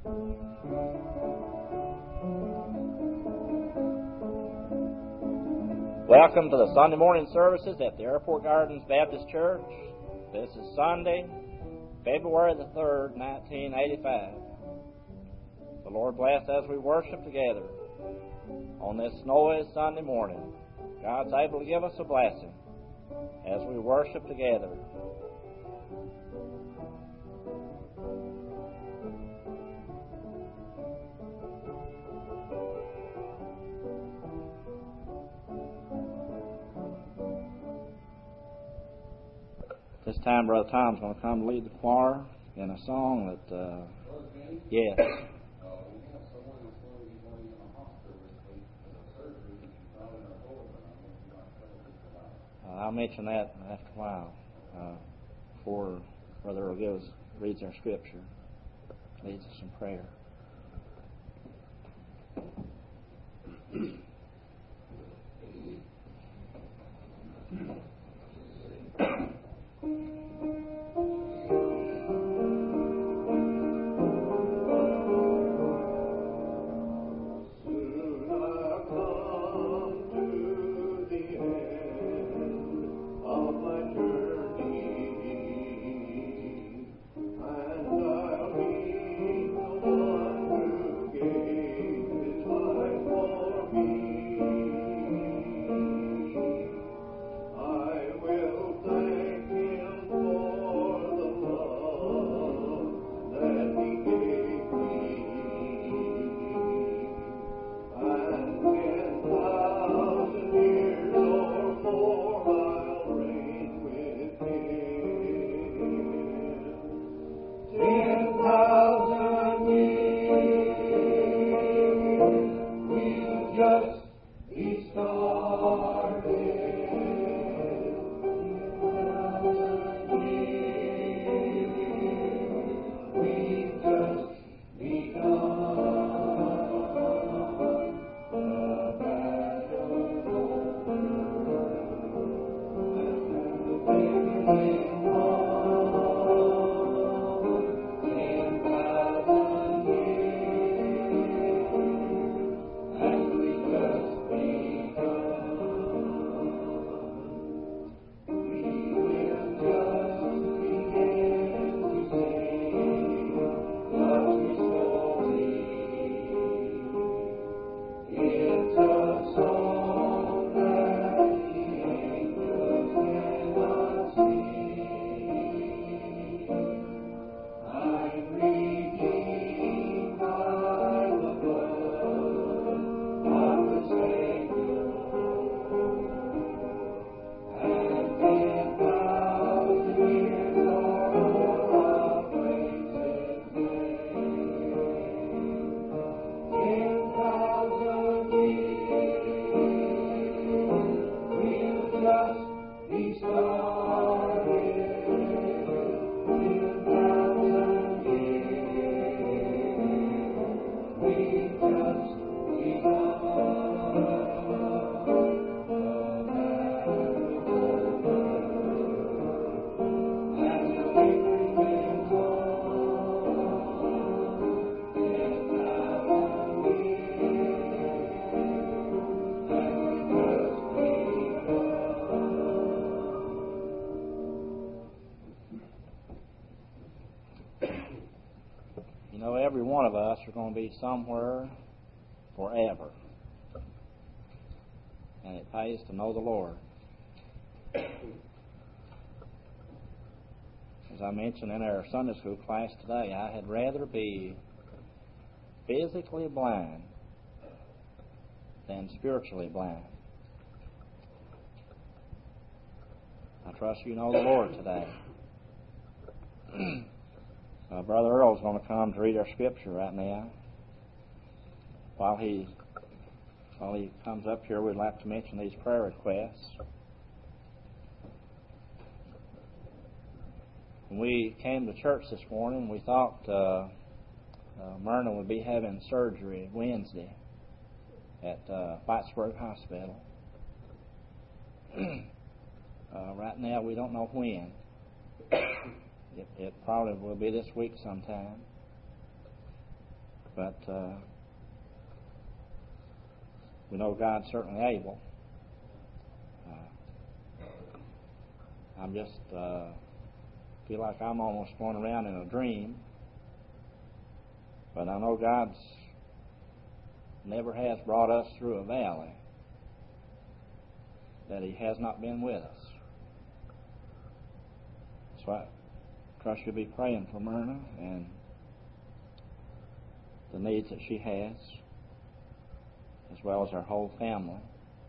Welcome to the Sunday morning services at the Airport Gardens Baptist Church. This is Sunday, February the 3rd, 1985. The Lord bless as we worship together on this snowy Sunday morning. God's able to give us a blessing as we worship together. This time, Brother Tom's going to come to lead the choir in a song that, yes. I'll mention that after a while, before Brother Earl reads our scripture, leads us in prayer. Every one of us are going to be somewhere forever. And it pays to know the Lord. As I mentioned in our Sunday school class today, I had rather be physically blind than spiritually blind. I trust you know the Lord today. Brother Earl's going to come to read our scripture right now. While he comes up here, we'd like to mention these prayer requests. When we came to church this morning, we thought Myrna would be having surgery Wednesday at Whitesburg Hospital. Right now, we don't know when. It probably will be this week sometime. But we know God's certainly able. I'm just feel like I'm almost going around in a dream. But I know God's never has brought us through a valley that He has not been with us. So I trust you'll be praying for Myrna and the needs that she has, as well as our whole family.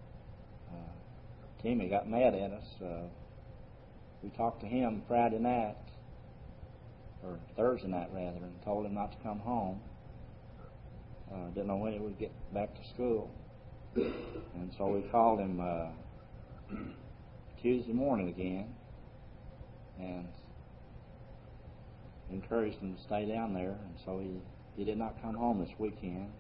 Timmy got mad at us. We talked to him Friday night, or Thursday night rather, and told him not to come home. Didn't know when he would get back to school. And so we called him Tuesday morning again and encouraged him to stay down there. And so he did not come home this weekend.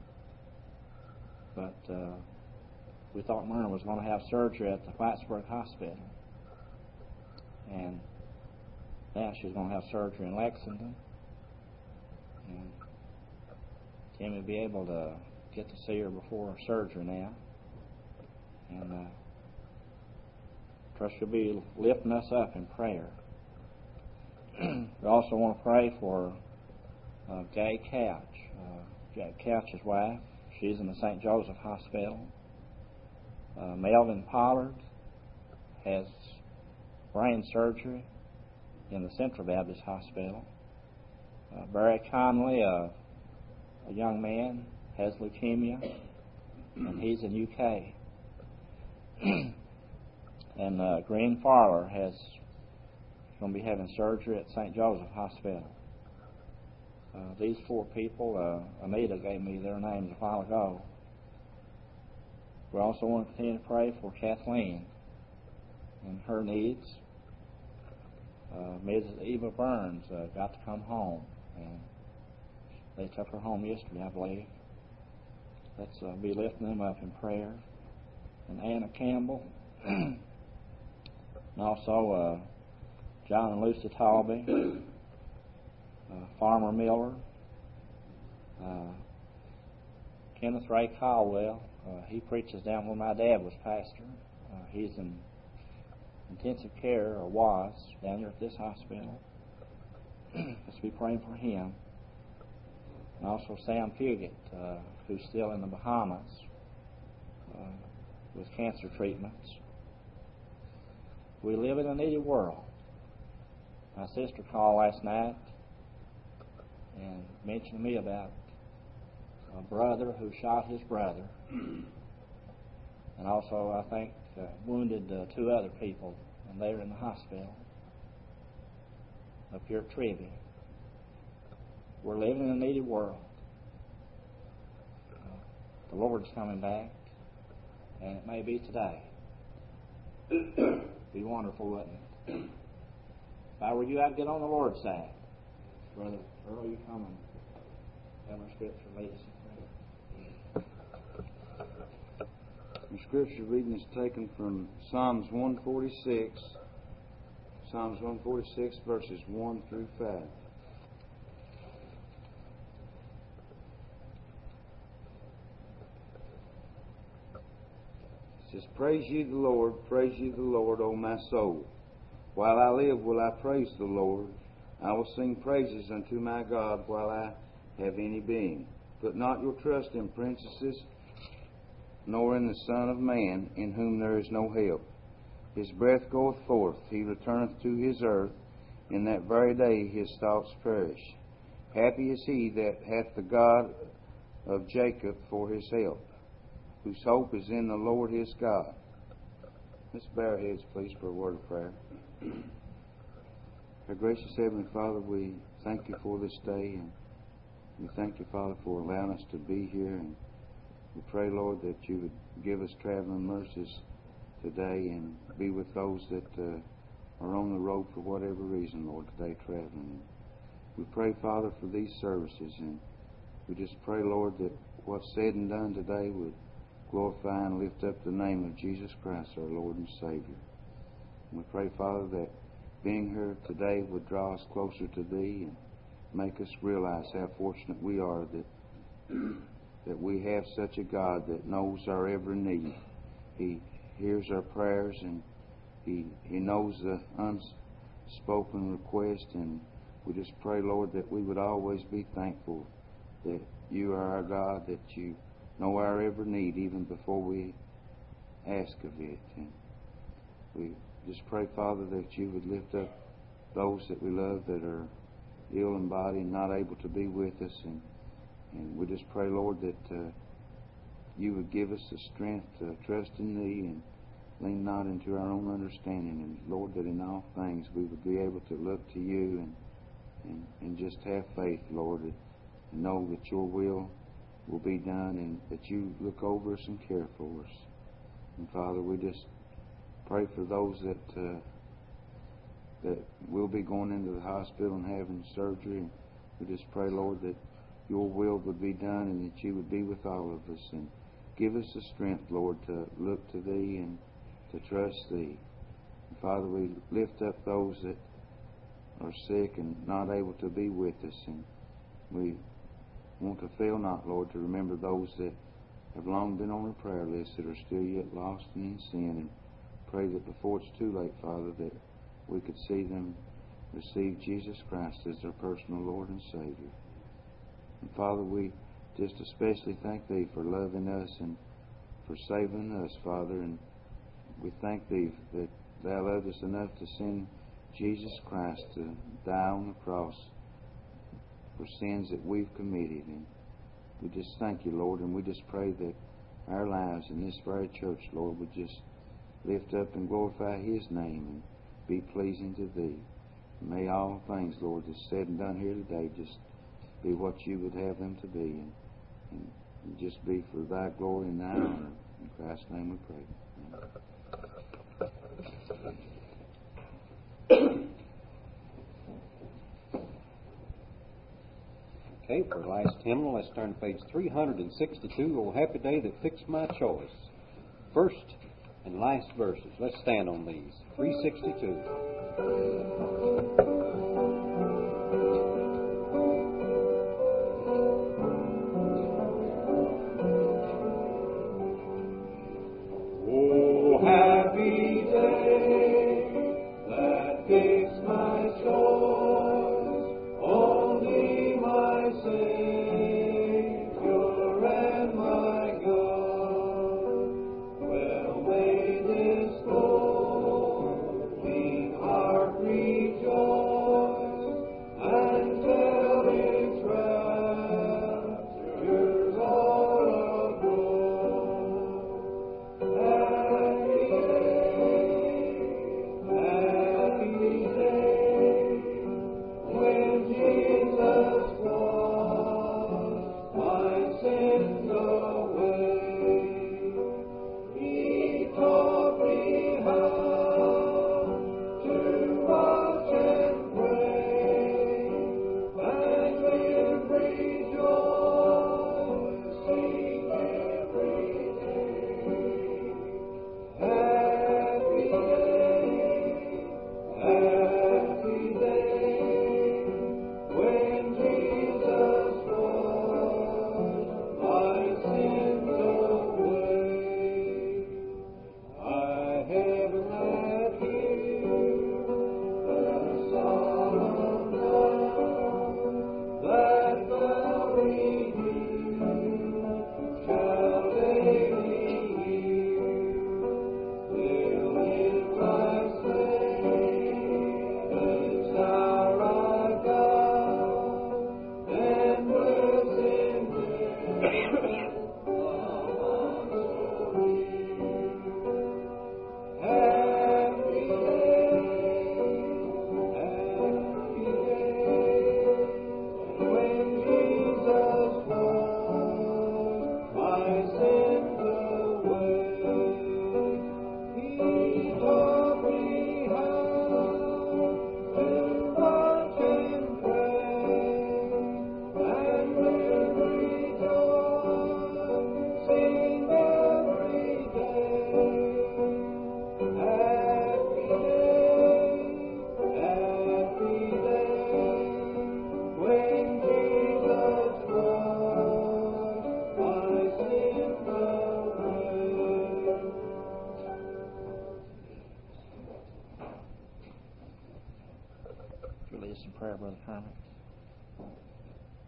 But we thought Myrna was going to have surgery at the Whitesburg Hospital. And now she's going to have surgery in Lexington. And Timmy will be able to get to see her before her surgery now. And trust you'll be lifting us up in prayer. We also want to pray for Gay Couch. Gay Couch's wife. She's in the St. Joseph Hospital. Melvin Pollard has brain surgery in the Central Baptist Hospital. Barry Conley, a young man, has leukemia, and he's in UK. And Green Farler is going to be having surgery at St. Joseph Hospital. These four people, Anita gave me their names a while ago. We also want to continue to pray for Kathleen and her needs. Mrs. Eva Burns got to come home, and they took her home yesterday, I believe. Let's be lifting them up in prayer. And Anna Campbell, and also John and Lucy Talby, Farmer Miller, Kenneth Ray Caldwell. He preaches down where my dad was pastor. He's in intensive care, or was, down here at this hospital. Let's be praying for him. And also Sam Puget, who's still in the Bahamas with cancer treatments. We live in a needy world. My sister called last night and mentioned to me about a brother who shot his brother, and also, I think, wounded two other people, and they're in the hospital up here at Trivia. We're living in a needy world. The Lord's coming back, and it may be today. Be wonderful, wouldn't it? If I were you, I'd get on the Lord's side. Brother Earl, you come and have our scripture lead us in prayer. The scripture reading is taken from Psalms 146. Psalms 146, verses 1 through 5. It says, praise ye the Lord, O my soul. While I live will I praise the Lord. I will sing praises unto my God while I have any being. Put not your trust in princesses, nor in the Son of Man, in whom there is no help. His breath goeth forth, he returneth to his earth. In that very day his thoughts perish. Happy is he that hath the God of Jacob for his help, whose hope is in the Lord his God. Let's bow our heads, please, for a word of prayer. Our gracious Heavenly Father, we thank you for this day, and we thank you, Father, for allowing us to be here. And we pray, Lord, that you would give us traveling mercies today and be with those that are on the road for whatever reason, Lord, today traveling. We pray, Father, for these services, and we just pray, Lord, that what's said and done today would glorify and lift up the name of Jesus Christ, our Lord and Savior. And we pray, Father, that being here today would draw us closer to Thee and make us realize how fortunate we are that that we have such a God that knows our every need. He hears our prayers, and He knows the unspoken request, and we just pray, Lord, that we would always be thankful that You are our God, that You know our every need even before we ask of it. And we just pray, Father, that You would lift up those that we love that are ill in body and not able to be with us. And we just pray, Lord, that You would give us the strength to trust in Thee and lean not into our own understanding. And, Lord, that in all things we would be able to look to You and just have faith, Lord, and know that Your will be done and that You look over us and care for us. And, Father, we just pray for those that will be going into the hospital and having surgery. And we just pray, Lord, that Your will would be done and that You would be with all of us. And give us the strength, Lord, to look to Thee and to trust Thee. And Father, we lift up those that are sick and not able to be with us. And we want to fail not, Lord, to remember those that have long been on the prayer list that are still yet lost and in sin. And pray that before it's too late, Father, that we could see them receive Jesus Christ as their personal Lord and Savior. And Father, we just especially thank Thee for loving us and for saving us, Father. And we thank Thee that Thou loved us enough to send Jesus Christ to die on the cross for sins that we've committed. And we just thank You, Lord, and we just pray that our lives in this very church, Lord, would just lift up and glorify His name and be pleasing to Thee. May all things, Lord, that's said and done here today just be what You would have them to be, and just be for Thy glory and Thy honor. In Christ's name we pray. Amen. Okay, for the last hymnal, let's turn to page 362, "Oh Happy Day That Fixed My Choice." First and last verses. Let's stand on these. 362. Oh, happy day that fixed my choice, only my Savior and my God. Well, may this glowing heart rejoice.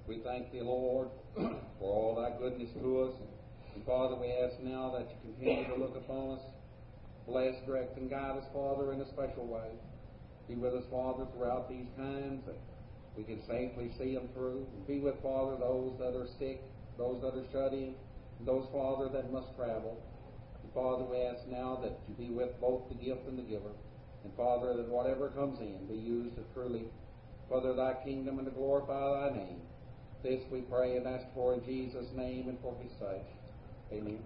We thank Thee, Lord, for all Thy goodness to us. And Father, we ask now that You continue to look upon us, bless, direct, and guide us, Father, in a special way. Be with us, Father, throughout these times, that we can safely see them through. And be with, Father, those that are sick, those that are shut in, and those, Father, that must travel. And Father, we ask now that You be with both the gift and the giver. And Father, that whatever comes in be used to truly further Thy kingdom and to glorify Thy name. This we pray and ask for in Jesus' name and for His sake. Amen.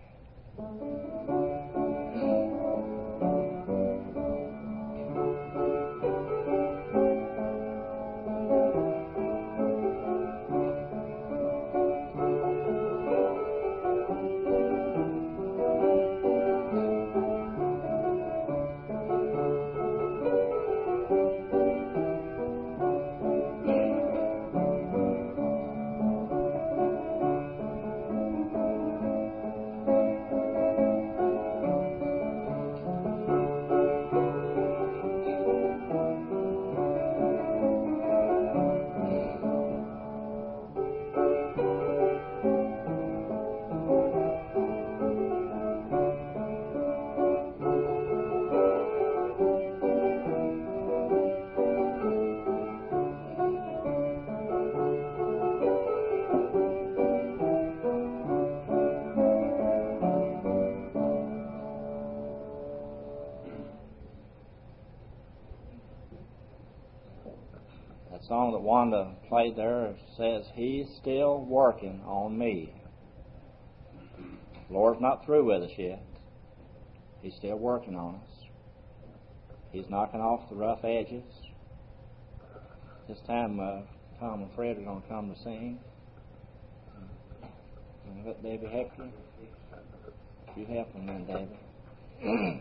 That song that Wanda played there says, He's still working on me. The Lord's not through with us yet. He's still working on us. He's knocking off the rough edges. This time, Tom and Fred are going to come to sing. And let Debbie help you. You help them then, Debbie.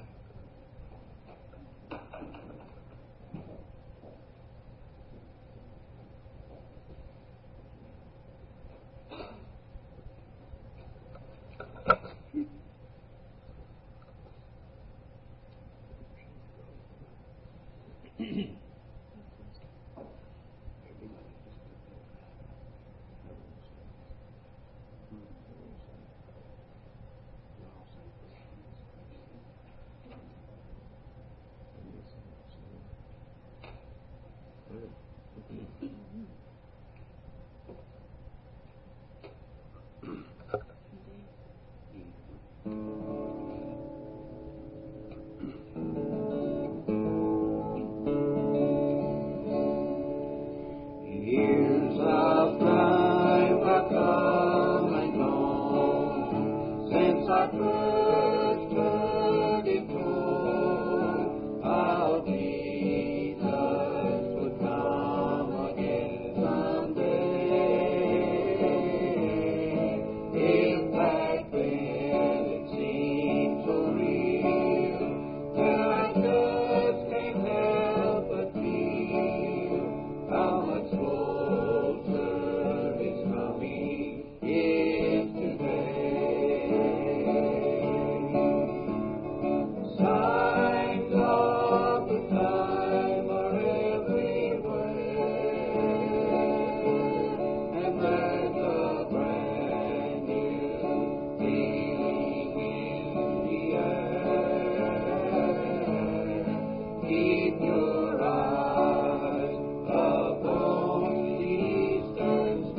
Years of time have come and gone since I first heard it told how Jesus would come again someday. If back then it seemed so real, then I just can't help but feel how much closer His coming is today. Signs of the time are everywhere, and there's a brand new feeling in the air. Keep your eyes upon the eastern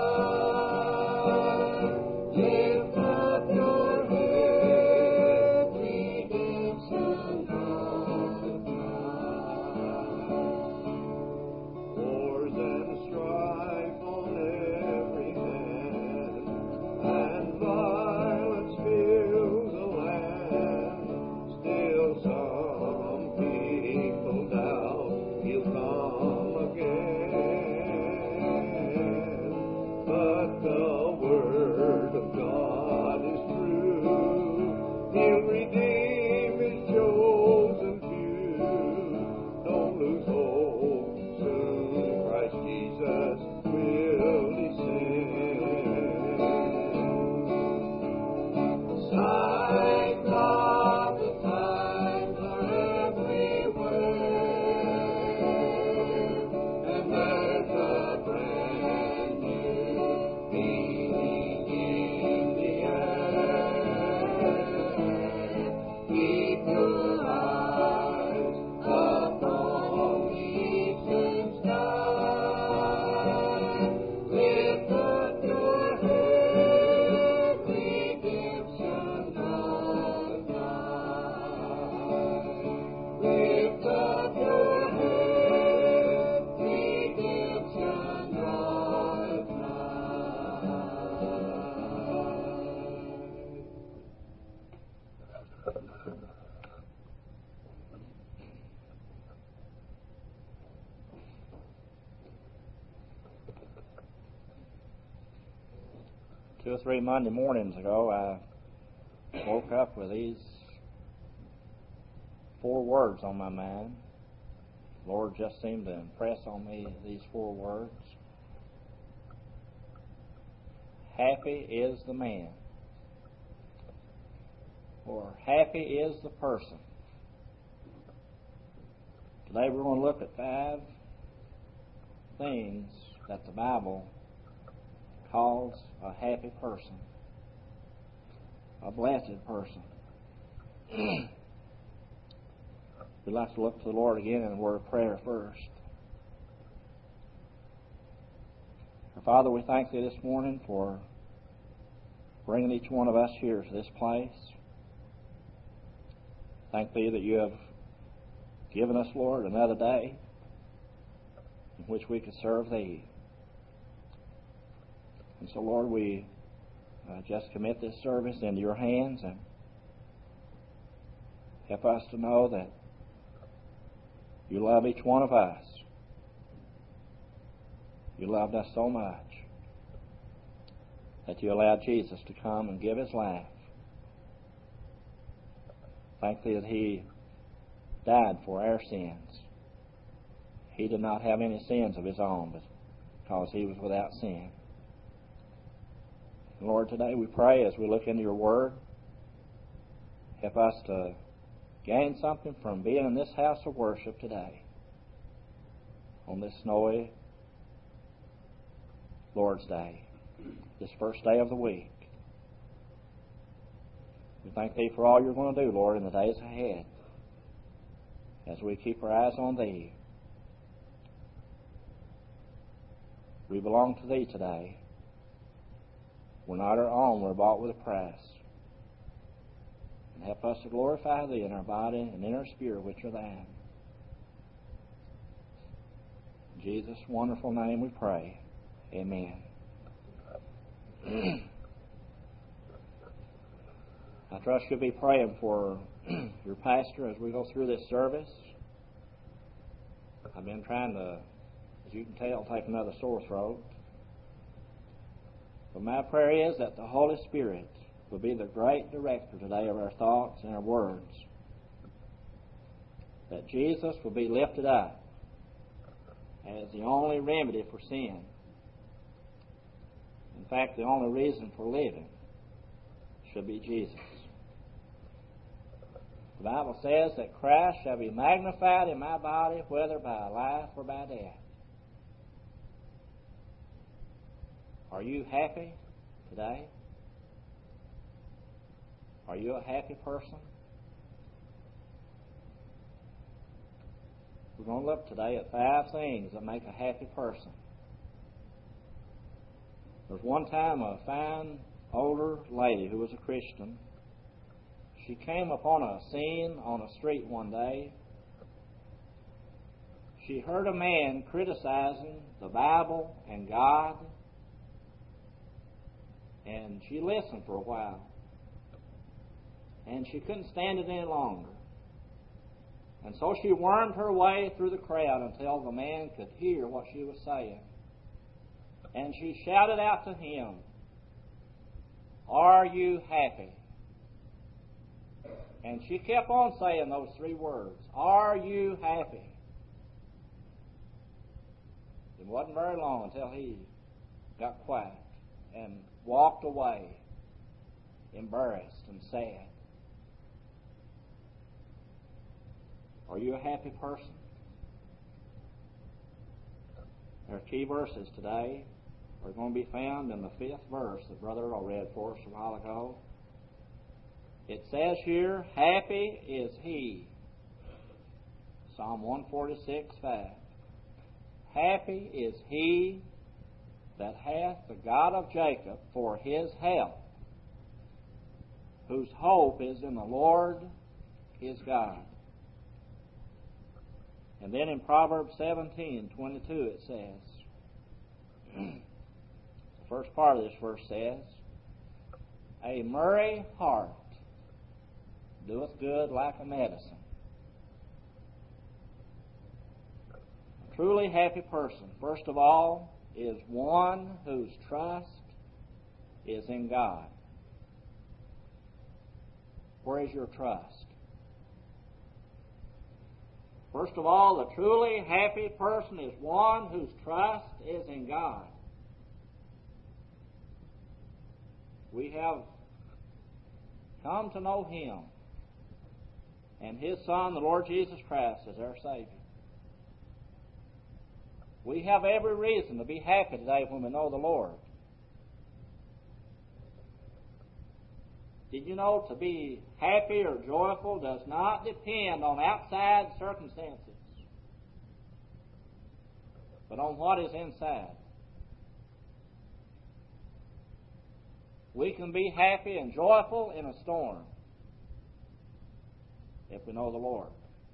sky. Lift up your head, redemption draweth nigh. Wars and strife on every hand, and violence fills the land. Still some people doubt He'll come again. But the Word of God is true. He'll redeem His chosen few. Don't lose hope. Soon Christ Jesus will descend. Signs of the times are everywhere, and there's a brand new 2 or 3 Monday mornings ago, I woke up with these 4 words on my mind. The Lord just seemed to impress on me these 4 words. Happy is the man, or happy is the person. Today we're going to look at 5 things that the Bible calls a happy person, a blessed person. We'd like to look to the Lord again in a word of prayer first. Our Father, we thank Thee this morning for bringing each one of us here to this place. Thank Thee that You have given us, Lord, another day in which we could serve Thee. And so, Lord, we just commit this service into Your hands, and help us to know that You love each one of us. You loved us so much that You allowed Jesus to come and give His life. Thank Thee that He died for our sins. He did not have any sins of His own, but because He was without sin. And Lord, today we pray as we look into Your Word, help us to gain something from being in this house of worship today on this snowy Lord's Day, this first day of the week. We thank Thee for all You're going to do, Lord, in the days ahead as we keep our eyes on Thee. We belong to Thee today. We're not our own. We're bought with a price. And help us to glorify Thee in our body and in our spirit, which are Thine. In Jesus' wonderful name we pray. Amen. I trust you'll be praying for your pastor as we go through this service. I've been trying to, as you can tell, take another sore throat. But my prayer is that the Holy Spirit will be the great director today of our thoughts and our words. That Jesus will be lifted up as the only remedy for sin. In fact, the only reason for living should be Jesus. The Bible says that Christ shall be magnified in my body, whether by life or by death. Are you happy today? Are you a happy person? We're going to look today at 5 things that make a happy person. There was one time a fine older lady who was a Christian. She came upon a scene on a street one day. She heard a man criticizing the Bible and God, and she listened for a while. And she couldn't stand it any longer. And so she wormed her way through the crowd until the man could hear what she was saying. And she shouted out to him, "Are you happy?" And she kept on saying those 3 words, "Are you happy?" It wasn't very long until he got quiet and walked away, embarrassed and sad. Are you a happy person? Our key verses today are going to be found in the 5th verse that Brother Earl read for us a while ago. It says here, happy is he. Psalm 146:5. Happy is he that hath the God of Jacob for his help, whose hope is in the Lord his God. And then in Proverbs 17:22 it says, the first part of this verse says, a merry heart doeth good like a medicine. A truly happy person, first of all, is one whose trust is in God. Where is your trust? First of all, the truly happy person is one whose trust is in God. We have come to know Him and His Son, the Lord Jesus Christ, as our Savior. We have every reason to be happy today when we know the Lord. Did you know to be happy or joyful does not depend on outside circumstances, but on what is inside? We can be happy and joyful in a storm if we know the Lord.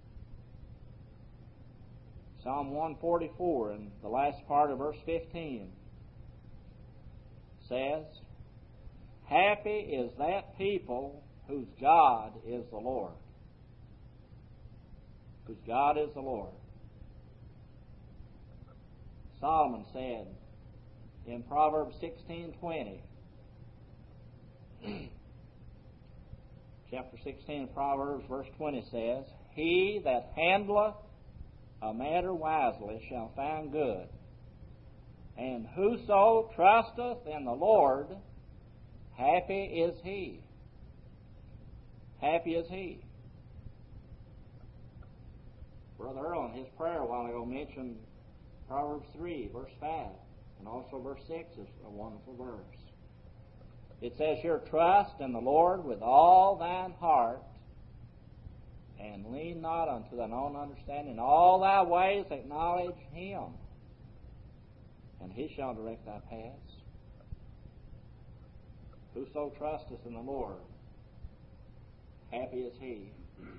Psalm 144 in the last part of verse 15 says, "Happy is that people whose God is the Lord." Whose God is the Lord. Solomon said in Proverbs 16:20, chapter 16 of Proverbs, verse 20 says, "He that handleth a matter wisely shall find good, and whoso trusteth in the Lord, happy is he." Happy is he. Brother Earl in his prayer a while ago mentioned Proverbs 3, verse 5, and also verse 6 is a wonderful verse. It says here, "Trust in the Lord with all thine heart, and lean not unto thine own understanding. In all thy ways acknowledge Him, and He shall direct thy paths." Whoso trusteth in the Lord, happy is he.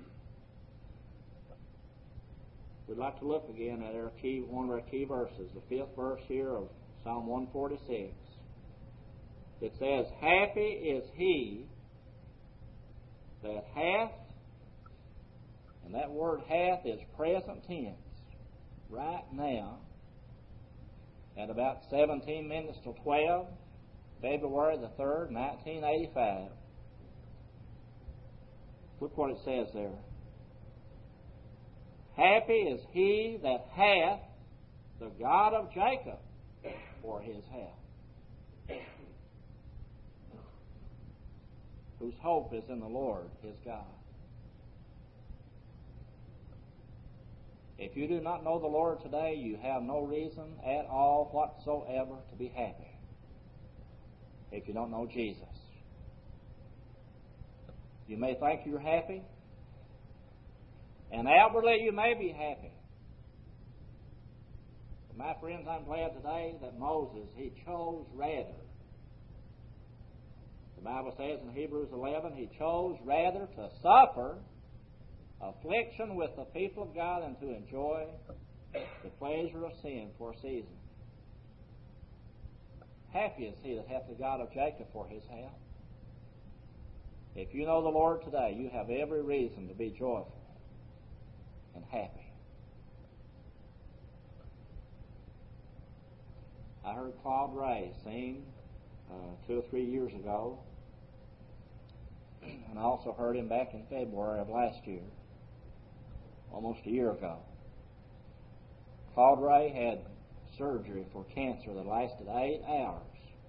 We'd like to look again at one of our key verses, the 5th verse here of Psalm 146. It says, "Happy is he that hath," and that word hath is present tense, right now, at about 17 minutes till 12, February the 3rd, 1985. Look what it says there. "Happy is he that hath the God of Jacob for his help, whose hope is in the Lord his God." If you do not know the Lord today, you have no reason at all whatsoever to be happy if you don't know Jesus. You may think you're happy, and outwardly you may be happy. But my friends, I'm glad today that Moses, he chose rather. The Bible says in Hebrews 11, he chose rather to suffer affliction with the people of God than to enjoy the pleasure of sin for a season. Happy is he that hath the God of Jacob for his help. If you know the Lord today, you have every reason to be joyful and happy. I heard Claude Ray sing 2 or 3 years ago, and I also heard him back in February of last year, almost a year ago. Claude Ray had surgery for cancer that lasted 8 hours.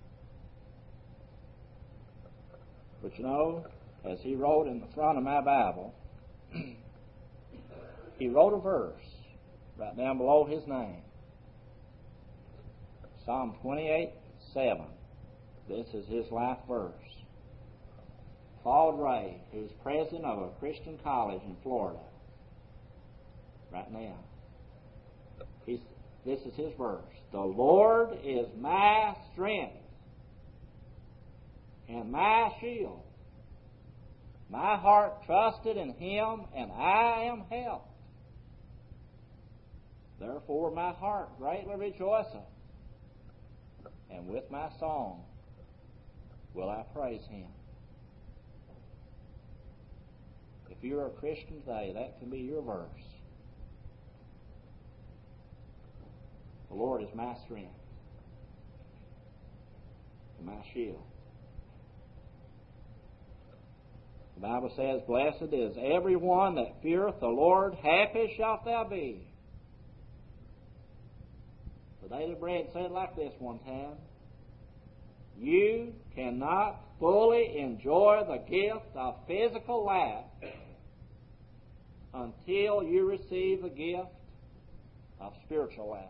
But you know, as he wrote in the front of my Bible, he wrote a verse right down below his name. Psalm 28:7. This is his life verse. Claude Ray, who's president of a Christian college in Florida right now, this is his verse. "The Lord is my strength and my shield. My heart trusted in Him, and I am helped. Therefore my heart greatly rejoiceth, and with my song will I praise Him." If you're a Christian today, that can be your verse. The Lord is my strength and my shield. The Bible says, "Blessed is every one that feareth the Lord, happy shalt thou be." The Daily Bread said it like this one time: "You cannot fully enjoy the gift of physical life until you receive the gift of spiritual life."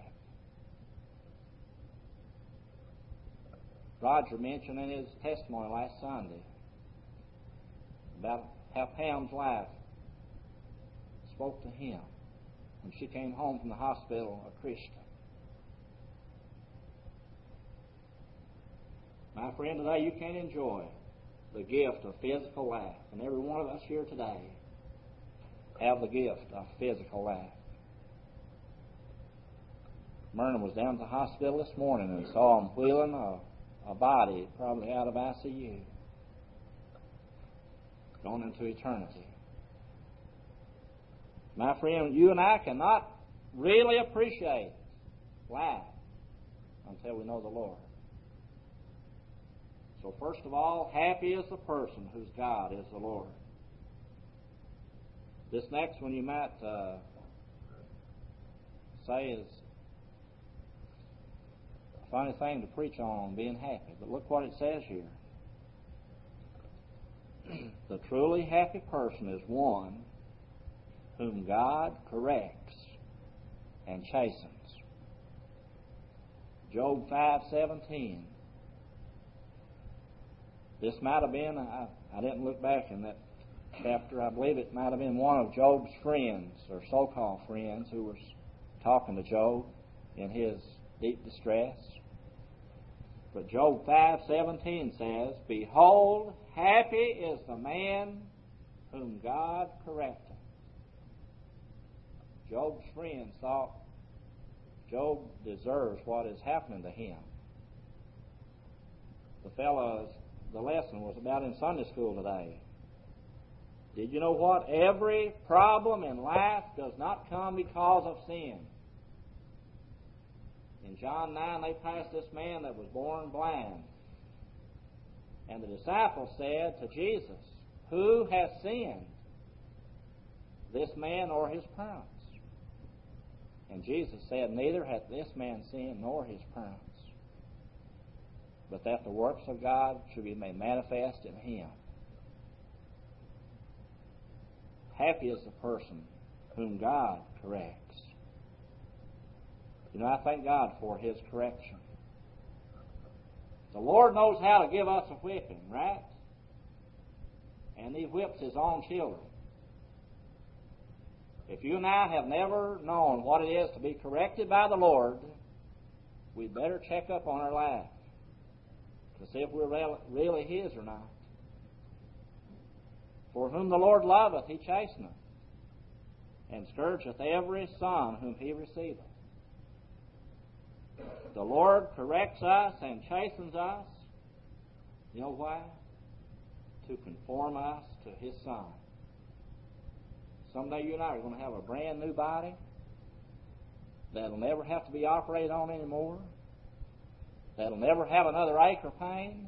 Roger mentioned in his testimony last Sunday about how Pam's life spoke to him when she came home from the hospital a Christian. My friend, today you can enjoy the gift of physical life, and every one of us here today have the gift of physical life. Myrna was down at the hospital this morning and saw him wheeling a body probably out of ICU, going into eternity. My friend, you and I cannot really appreciate life until we know the Lord. So first of all, happy is the person whose God is the Lord. This next one you might say is a funny thing to preach on, being happy. But look what it says here. The truly happy person is one whom God corrects and chastens. Job 5:17. This might have been, I didn't look back in that chapter, I believe it might have been one of Job's friends, or so-called friends, who was talking to Job in his deep distress. But Job 5:17 says, "Behold, happy is the man whom God correcteth." Job's friends thought Job deserves what is happening to him. The lesson was about in Sunday school today. Did you know what? Every problem in life does not come because of sin. In John 9, they passed this man that was born blind. And the disciples said to Jesus, "Who has sinned, this man or his parents?" And Jesus said, "Neither hath this man sinned nor his parents, but that the works of God should be made manifest in him." Happy is the person whom God corrects. You know, I thank God for His correction. The Lord knows how to give us a whipping, right? And He whips His own children. If you and I have never known what it is to be corrected by the Lord, we'd better check up on our life to see if we're really His or not. For whom the Lord loveth, He chasteneth, and scourgeth every son whom He receiveth. The Lord corrects us and chastens us. You know why? To conform us to His Son. Someday you and I are going to have a brand new body that'll never have to be operated on anymore, that'll never have another ache or pain.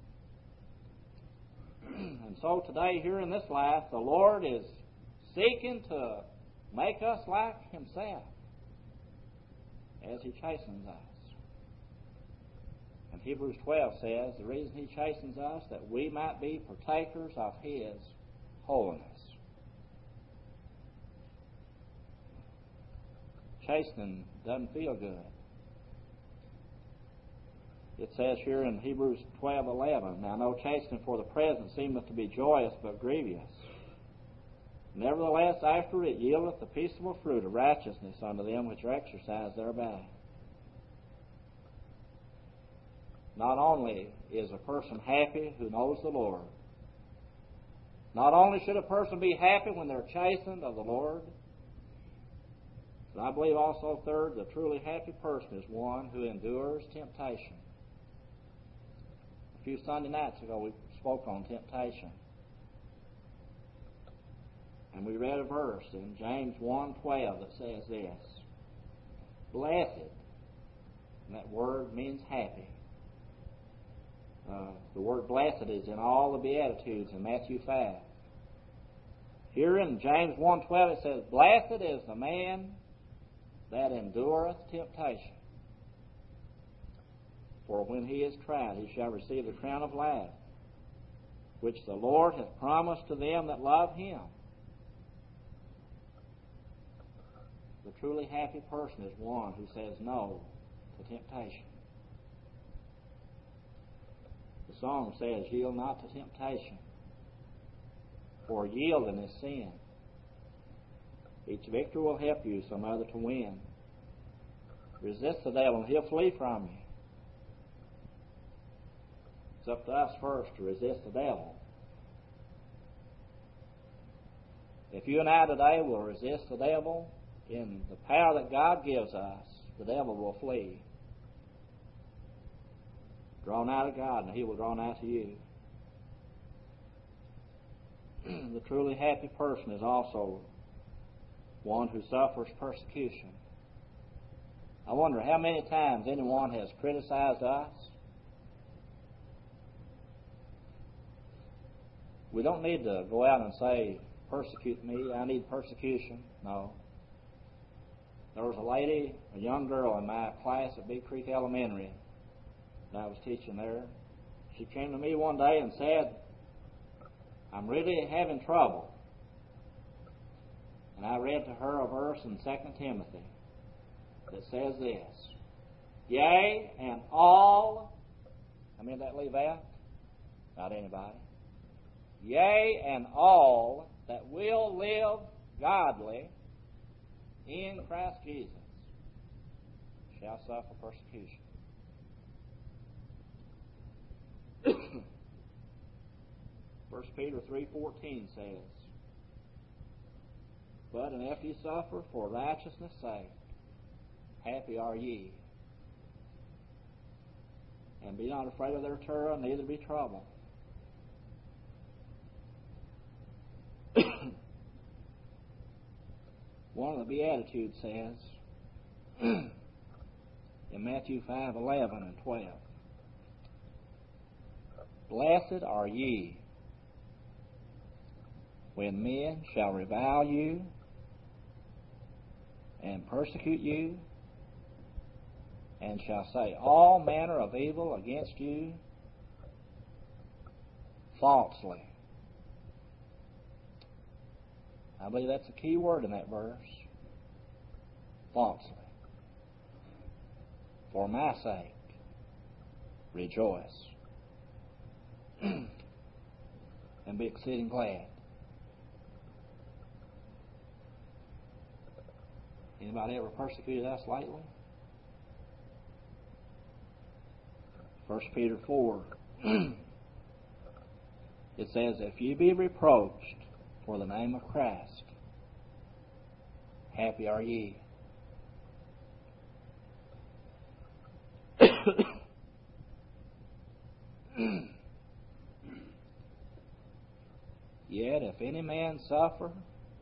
And so today, here in this life, the Lord is seeking to make us like Himself as He chastens us. And Hebrews 12 says the reason He chastens us, that we might be partakers of His holiness. Chastening doesn't feel good. It says here in Hebrews 12:11, "Now no chastening for the present seemeth to be joyous, but grievous. Nevertheless, after it yieldeth the peaceable fruit of righteousness unto them which are exercised thereby." Not only is a person happy who knows the Lord, not only should a person be happy when they're chastened of the Lord, but I believe also, third, the truly happy person is one who endures temptation. A few Sunday nights ago we spoke on temptation. And we read a verse in James 1:12 that says this: "Blessed," and that word means happy. The word blessed is in all the Beatitudes in Matthew 5. Here in James 1:12 it says, "Blessed is the man that endureth temptation. For when he is tried, he shall receive the crown of life, which the Lord hath promised to them that love him." The truly happy person is one who says no to temptation. The song says, "Yield not to temptation, for yielding is sin. Each victory will help you some other to win. Resist the devil and he'll flee from you." It's up to us first to resist the devil. If you and I today will resist the devil in the power that God gives us, the devil will flee. Draw nigh to God and he will draw nigh to you. The truly happy person is also one who suffers persecution. I wonder how many times anyone has criticized us. We don't need to go out and say, "Persecute me, I need persecution." No. There was a lady, a young girl in my class at Big Creek Elementary that I was teaching there. She came to me one day and said, "I'm really having trouble." And I read to her a verse in 2 Timothy that says this, "Yea, and all," how many did that leave out? Not anybody. "Yea, and all that will live godly in Christ Jesus shall suffer persecution." 1 Peter 3:14 says, "But and if ye suffer for righteousness' sake, happy are ye. And be not afraid of their terror, neither be troubled." One of the Beatitudes says in Matthew 5:11 and 12, "Blessed are ye when men shall revile you and persecute you, and shall say all manner of evil against you falsely." I believe that's a key word in that verse. Falsely. "For my sake, rejoice and be exceeding glad." Anybody ever persecuted us lately? 1 Peter 4, it says, "If ye be reproached for the name of Christ, happy are ye." "Yet if any man suffer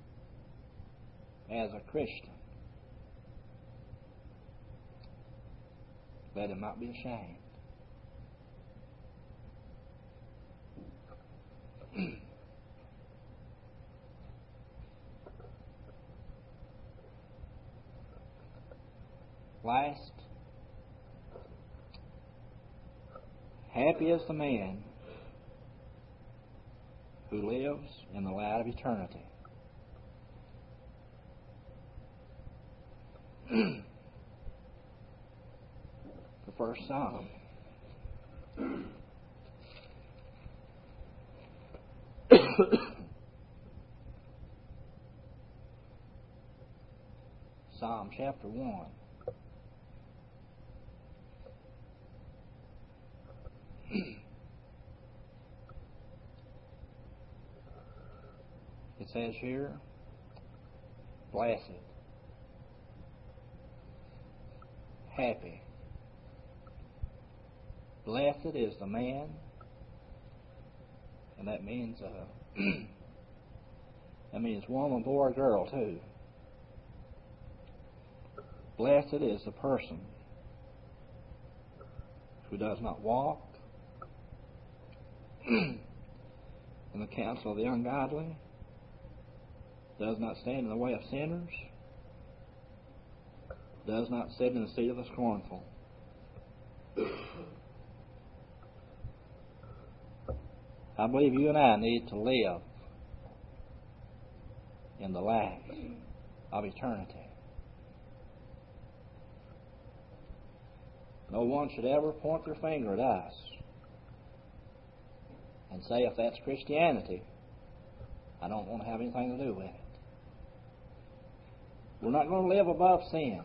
as a Christian, let him not be ashamed." Last, happy is the man who lives in the light of eternity. The first Psalm. Psalm chapter 1. It says here, "Blessed, happy, blessed is the man," and that means woman, boy, or girl too. Blessed is the person who does not walk in the counsel of the ungodly, does not stand in the way of sinners, does not sit in the seat of the scornful. I believe you and I need to live in the light of eternity. No one should ever point their finger at us and say, if that's Christianity, I don't want to have anything to do with it. We're not going to live above sin.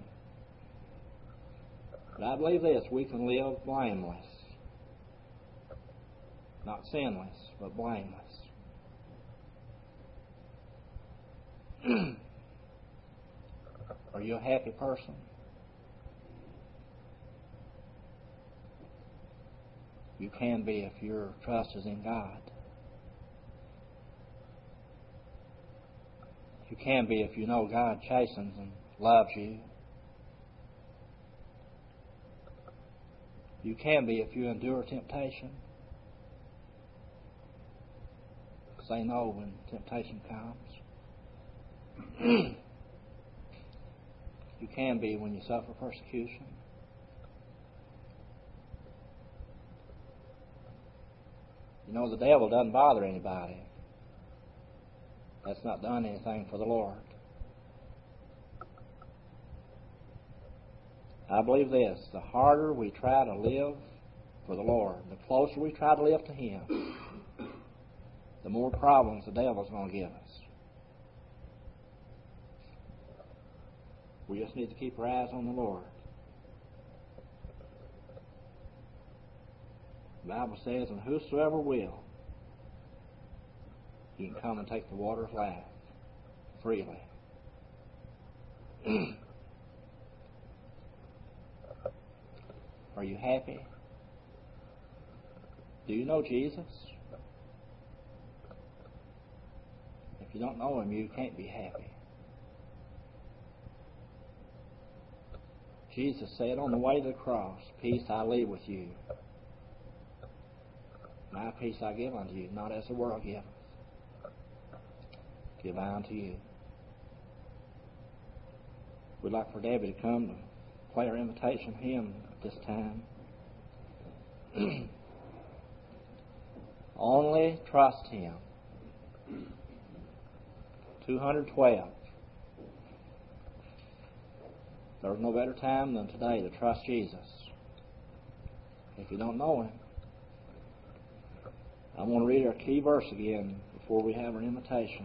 But I believe this, we can live blameless. Not sinless, but blameless. Are you a happy person? You can be if your trust is in God. You can be if you know God chastens and loves you. You can be if you endure temptation. Say no when temptation comes. You can be when you suffer persecution. You know, the devil doesn't bother anybody that's not done anything for the Lord. I believe this, the harder we try to live for the Lord, the closer we try to live to Him, the more problems the devil's going to give us. We just need to keep our eyes on the Lord. The Bible says, and whosoever will, he can come and take the water of life freely. Are you happy? Do you know Jesus? If you don't know Him, you can't be happy. Jesus said on the way to the cross, peace I leave with you. My peace I give unto you, not as the world giveth. Give I unto you. We'd like for Debbie to come to play our invitation hymn at this time. Only trust Him. 212. There's no better time than today to trust Jesus. If you don't know Him, I want to read our key verse again before we have our invitation.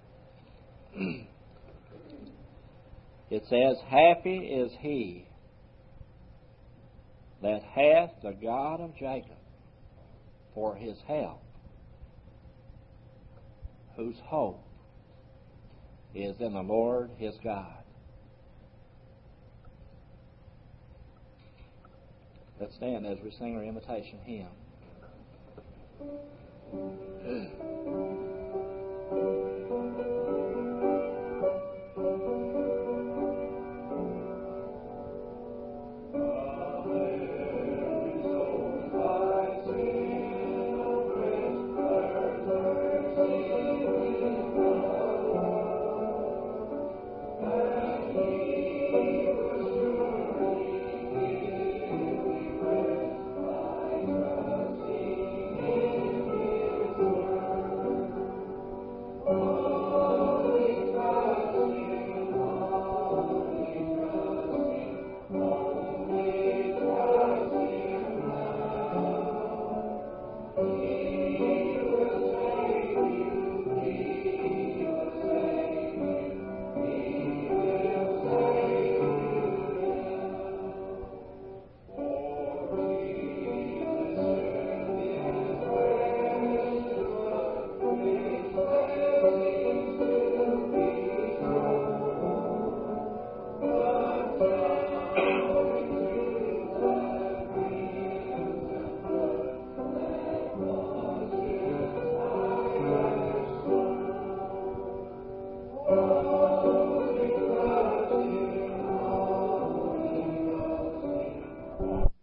It says, happy is he that hath the God of Jacob for his help, whose hope is in the Lord his God. Let's stand as we sing our invitation hymn.